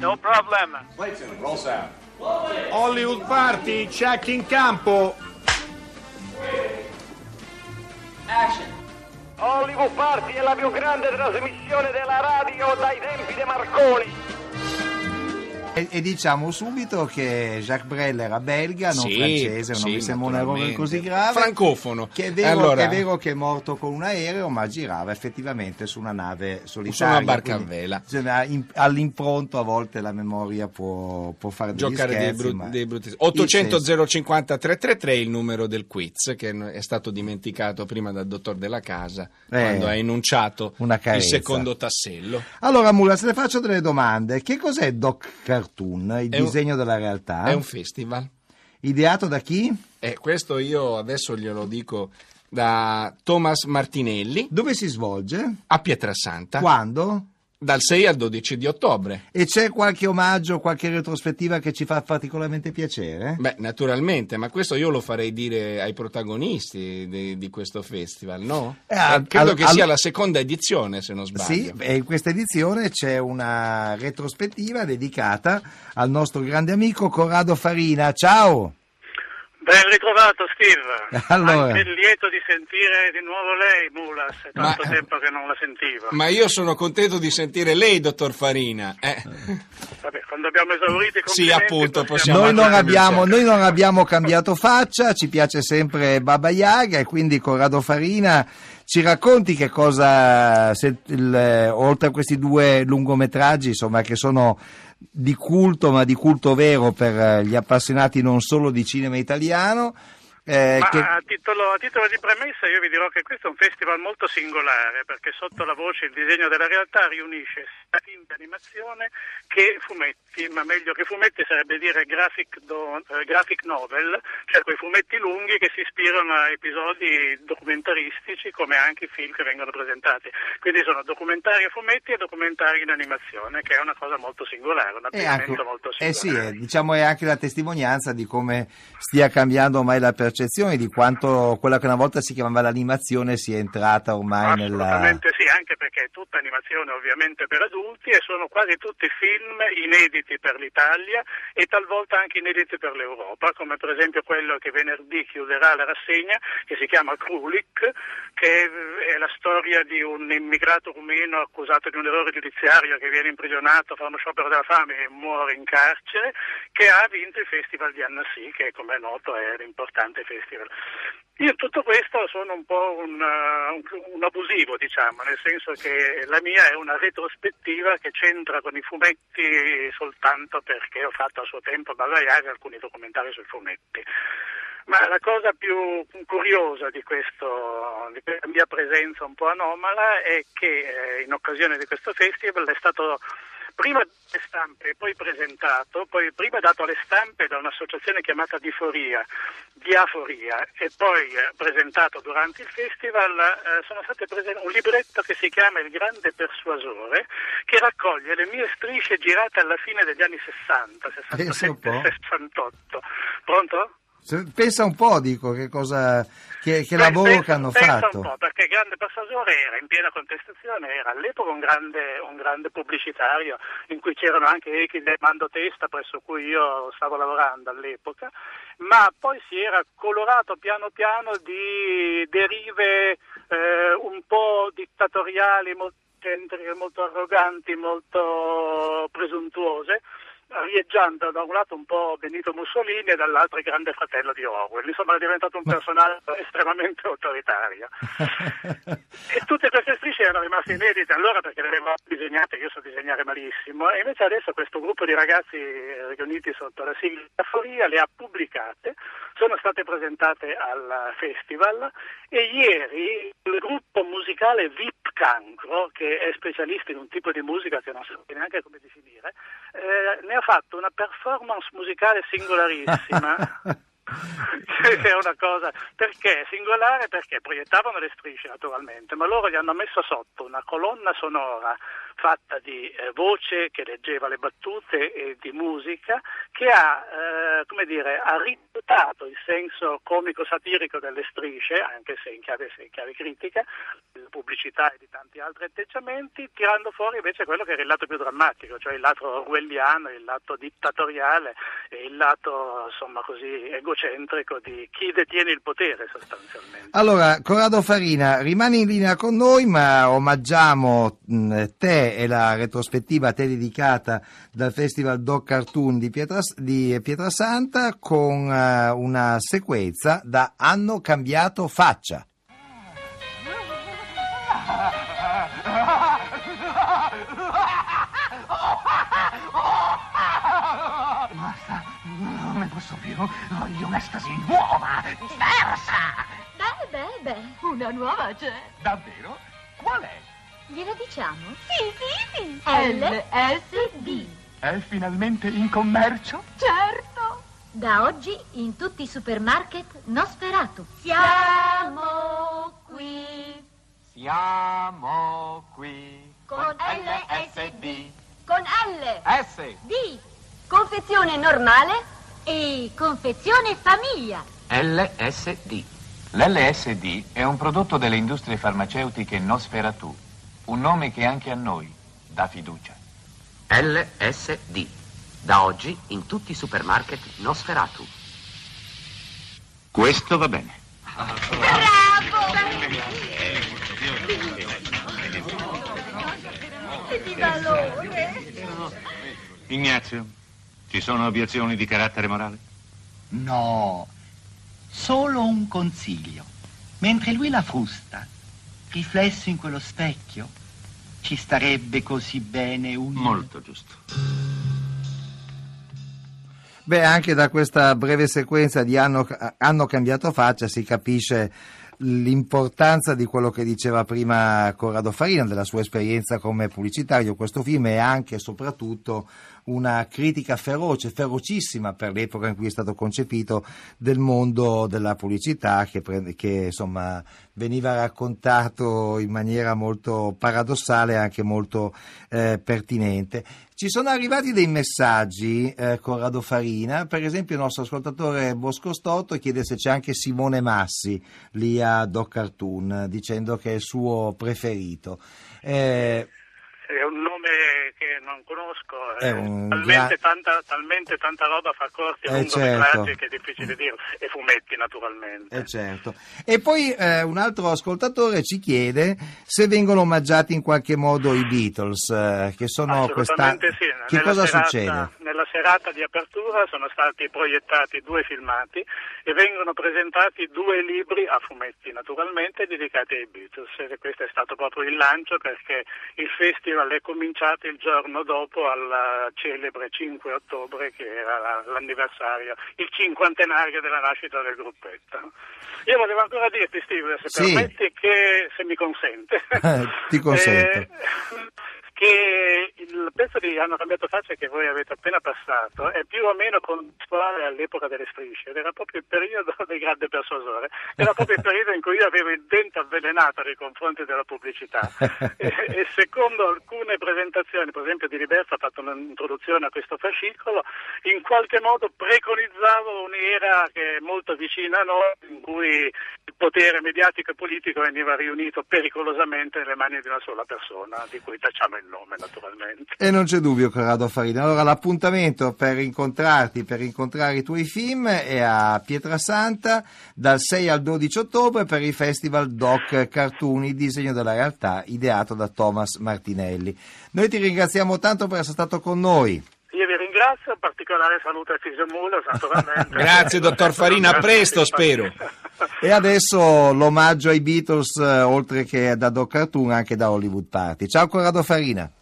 No problem. Clayton, roll sound. Hollywood Party, check in campo. Action. Hollywood Party è la più grande trasmissione della radio dai tempi di Marconi. E diciamo subito che Jacques Brel era belga, non francese, non mi sembra un errore così grave. Francofono. Che è vero che è morto con un aereo, ma girava effettivamente su una nave solitaria. Su una barca a vela. All'impronto a volte la memoria può fare degli giocare scherzi. dei brutti. 800 050 333 il numero del quiz, che è stato dimenticato prima dal dottor Della Casa quando ha enunciato il secondo tassello. Allora Mula, se le faccio delle domande. Che cos'è Doc Cartoon? Il disegno della realtà? È un festival. Ideato da chi? Questo io adesso glielo dico, da Thomas Martinelli. Dove si svolge? A Pietrasanta. Quando? Dal 6 al 12 di ottobre. E c'è qualche omaggio, qualche retrospettiva che ci fa particolarmente piacere? Beh, naturalmente, ma questo io lo farei dire ai protagonisti di questo festival, no? Credo che sia la seconda edizione, se non sbaglio. Sì, e in questa edizione c'è una retrospettiva dedicata al nostro grande amico Corrado Farina. Ciao! Ben ritrovato Steve, allora. Anche lieto di sentire di nuovo lei Mulas, è tanto tempo che non la sentivo. Ma io sono contento di sentire lei, dottor Farina. Vabbè, quando abbiamo esaurito i complimenti... Sì, appunto, possiamo noi non abbiamo cambiato faccia, ci piace sempre Baba Yaga, e quindi Corrado Farina ci racconti che cosa, oltre a questi 2 lungometraggi, insomma, che sono di culto, ma di culto vero per gli appassionati non solo di cinema italiano. A titolo di premessa io vi dirò che questo è un festival molto singolare, perché sotto la voce Il disegno della realtà riunisce sia film di animazione che fumetti, ma meglio che fumetti sarebbe dire graphic novel, cioè quei fumetti lunghi che si ispirano a episodi documentaristici come anche i film che vengono presentati. Quindi sono documentari a fumetti e documentari in animazione, che è una cosa molto singolare, un abbinamento molto singolare. Diciamo è anche la testimonianza di come stia cambiando ormai la percezione di quanto quella che una volta si chiamava l'animazione sia entrata ormai Assolutamente sì, anche perché è tutta animazione ovviamente per adulti e sono quasi tutti film inediti per l'Italia e talvolta anche inediti per l'Europa, come per esempio quello che venerdì chiuderà la rassegna, che si chiama Krulik, che è la storia di un immigrato rumeno accusato di un errore giudiziario che viene imprigionato, fa uno sciopero della fame e muore in carcere, che ha vinto il Festival di Annecy, che come è noto è l'importante festival. Io in tutto questo sono un po' un abusivo, diciamo, nel senso che la mia è una retrospettiva che c'entra con i fumetti soltanto perché ho fatto a suo tempo a Baba Yaga alcuni documentari sui fumetti. Ma la cosa più curiosa di questa mia presenza un po' anomala è che in occasione di questo festival è stato prima alle stampe e poi presentato, poi prima dato alle stampe da un'associazione chiamata Diaforia e poi presentato durante il festival, sono state un libretto che si chiama Il Grande Persuasore, che raccoglie le mie strisce girate alla fine degli anni 60, 67, 68. Pronto? Pensa un po', dico, che lavoro che hanno fatto. Pensa un po', perché Grande Persuasore era in piena contestazione, era all'epoca un grande pubblicitario in cui c'erano anche echi del Mando Testa, presso cui io stavo lavorando all'epoca, ma poi si era colorato piano piano di derive un po' dittatoriali, molto centriche, molto arroganti, molto presuntuose, arieggiando da un lato un po' Benito Mussolini e dall'altro il Grande Fratello di Orwell. Insomma, è diventato un personaggio estremamente autoritario. E tutte queste strisce erano rimaste inedite allora perché le avevo disegnate, io so disegnare malissimo, e invece adesso questo gruppo di ragazzi riuniti sotto la sigla Diaforia le ha pubblicate, sono state presentate al festival e ieri il gruppo musicale VIP Cancro, che è specialista in un tipo di musica che non so neanche come definire, ne ha fatto una performance musicale singolarissima. È una cosa, perché singolare? Perché proiettavano le strisce naturalmente, ma loro gli hanno messo sotto una colonna sonora fatta di voce che leggeva le battute e di musica, che ha ribaltato il senso comico-satirico delle strisce, anche se in chiave critica, della pubblicità e di tanti altri atteggiamenti, tirando fuori invece quello che era il lato più drammatico, cioè il lato orwelliano, il lato dittatoriale e il lato, insomma, così egocentrico di chi detiene il potere sostanzialmente. Allora, Corrado Farina, rimani in linea con noi, ma omaggiamo te e la retrospettiva a te dedicata dal Festival Doc Cartoon di Pietrasanta con una sequenza da Hanno cambiato faccia. Basta, non ne posso più, voglio un'estasi nuova, diversa! Beh, una nuova c'è. Davvero? Qual è? Glielo diciamo? Sì. LSD. È finalmente in commercio? Certo. Da oggi in tutti i supermarket Nosferatu. Siamo qui. Siamo qui. Con LSD. Con L. S. D. Confezione normale e confezione famiglia. LSD. L'LSD è un prodotto delle industrie farmaceutiche Nosferatu, un nome che anche a noi dà fiducia. LSD. Da oggi in tutti i supermarket Nosferatu. Questo va bene. Bravo! Di valore. Ignazio, ci sono obiezioni di carattere morale? No, solo un consiglio. Mentre lui la frusta, riflesso in quello specchio, ci starebbe così bene un... Molto giusto. Beh, anche da questa breve sequenza di hanno cambiato faccia si capisce l'importanza di quello che diceva prima Corrado Farina, della sua esperienza come pubblicitario. Questo film è anche e soprattutto una critica ferocissima per l'epoca in cui è stato concepito, del mondo della pubblicità, che insomma veniva raccontato in maniera molto paradossale e anche molto pertinente. Ci sono arrivati dei messaggi, Corrado Farina, per esempio il nostro ascoltatore Bosco Stotto chiede se c'è anche Simone Massi lì a Doc Cartoon, dicendo che è il suo preferito. È un nome che non conosco, talmente tanta roba fa corti e lungometraggi che è difficile dire, e fumetti naturalmente. Certo. E poi un altro ascoltatore ci chiede se vengono omaggiati in qualche modo i Beatles, che sono assolutamente sì. Che cosa succede? Nella serata di apertura sono stati proiettati 2 filmati e vengono presentati 2 libri a fumetti naturalmente dedicati ai Beatles, e questo è stato proprio il lancio, perché il festival è cominciato il giorno dopo al celebre 5 ottobre, che era l'anniversario, il cinquantenario della nascita del gruppetto. Io volevo ancora dirti, Steve, se permetti, che se mi consente, ti consento. Che il pezzo di Hanno cambiato faccia che voi avete appena passato è più o meno contestuale all'epoca delle strisce, ed era proprio il periodo del grande persuasore, era proprio il periodo in cui io avevo il dente avvelenato nei confronti della pubblicità e secondo alcune presentazioni, per esempio di Liberta, ha fatto un'introduzione a questo fascicolo, in qualche modo preconizzavo un'era che è molto vicina a noi, in cui il potere mediatico e politico veniva riunito pericolosamente nelle mani di una sola persona, di cui tacciamo il nome naturalmente. E non c'è dubbio, Corrado Farina. Allora l'appuntamento per incontrare i tuoi film è a Pietrasanta dal 6 al 12 ottobre per il Festival Doc Cartoon, il disegno della realtà, ideato da Thomas Martinelli. Noi ti ringraziamo tanto per essere stato con noi. Io vi ringrazio, in particolare saluto a Fisio Mulo, naturalmente. Grazie dottor Farina, a presto spero. E adesso l'omaggio ai Beatles, oltre che da Doc Cartoon, anche da Hollywood Party. Ciao Corrado Farina.